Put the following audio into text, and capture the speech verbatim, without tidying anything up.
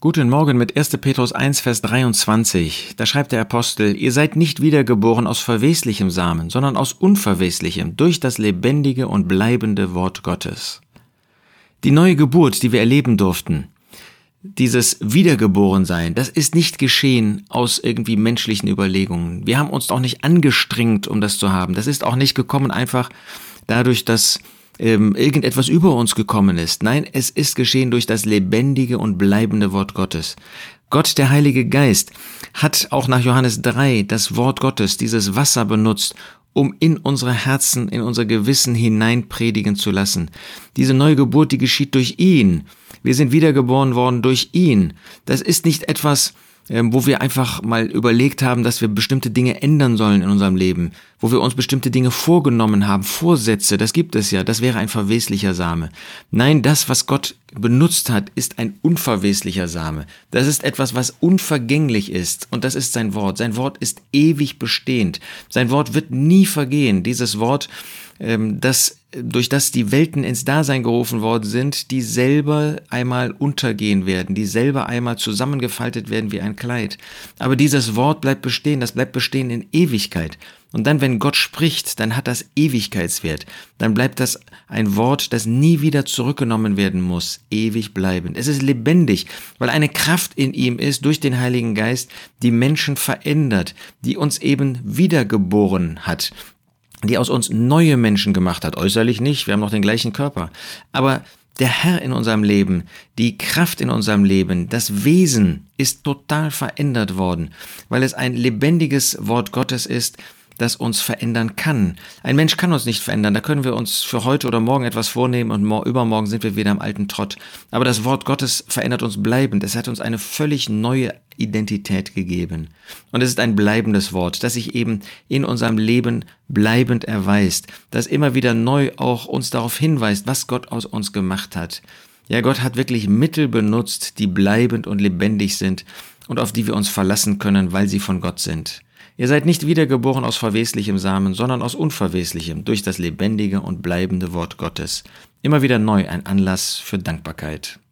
Guten Morgen mit erster Petrus eins, Vers dreiundzwanzig. Da schreibt der Apostel: Ihr seid nicht wiedergeboren aus verweslichem Samen, sondern aus unverweslichem, durch das lebendige und bleibende Wort Gottes. Die neue Geburt, die wir erleben durften, dieses Wiedergeborensein, das ist nicht geschehen aus irgendwie menschlichen Überlegungen. Wir haben uns auch nicht angestrengt, um das zu haben. Das ist auch nicht gekommen einfach dadurch, dass ähm, irgendetwas über uns gekommen ist. Nein, es ist geschehen durch das lebendige und bleibende Wort Gottes. Gott, der Heilige Geist, hat auch nach Johannes drei das Wort Gottes, dieses Wasser benutzt, um in unsere Herzen, in unser Gewissen hinein predigen zu lassen. Diese neue Geburt, die geschieht durch ihn. Wir sind wiedergeboren worden durch ihn. Das ist nicht etwas, wo wir einfach mal überlegt haben, dass wir bestimmte Dinge ändern sollen in unserem Leben, wo wir uns bestimmte Dinge vorgenommen haben, Vorsätze, das gibt es ja, das wäre ein verweslicher Same. Nein, das, was Gott benutzt hat, ist ein unverweslicher Same. Das ist etwas, was unvergänglich ist, und das ist sein Wort. Sein Wort ist ewig bestehend. Sein Wort wird nie vergehen. Dieses Wort, ähm, das durch das die Welten ins Dasein gerufen worden sind, die selber einmal untergehen werden, die selber einmal zusammengefaltet werden wie ein Kleid. Aber dieses Wort bleibt bestehen, das bleibt bestehen in Ewigkeit. Und dann, wenn Gott spricht, dann hat das Ewigkeitswert. Dann bleibt das ein Wort, das nie wieder zurückgenommen werden muss, ewig bleibend. Es ist lebendig, weil eine Kraft in ihm ist, durch den Heiligen Geist, die Menschen verändert, die uns eben wiedergeboren hat, die aus uns neue Menschen gemacht hat. Äußerlich nicht, wir haben noch den gleichen Körper. Aber der Herr in unserem Leben, die Kraft in unserem Leben, das Wesen ist total verändert worden, weil es ein lebendiges Wort Gottes ist, das uns verändern kann. Ein Mensch kann uns nicht verändern, da können wir uns für heute oder morgen etwas vornehmen und mor- übermorgen sind wir wieder im alten Trott. Aber das Wort Gottes verändert uns bleibend, es hat uns eine völlig neue Identität gegeben. Und es ist ein bleibendes Wort, das sich eben in unserem Leben bleibend erweist, das immer wieder neu auch uns darauf hinweist, was Gott aus uns gemacht hat. Ja, Gott hat wirklich Mittel benutzt, die bleibend und lebendig sind und auf die wir uns verlassen können, weil sie von Gott sind. Ihr seid nicht wiedergeboren aus verweslichem Samen, sondern aus unverweslichem, durch das lebendige und bleibende Wort Gottes. Immer wieder neu ein Anlass für Dankbarkeit.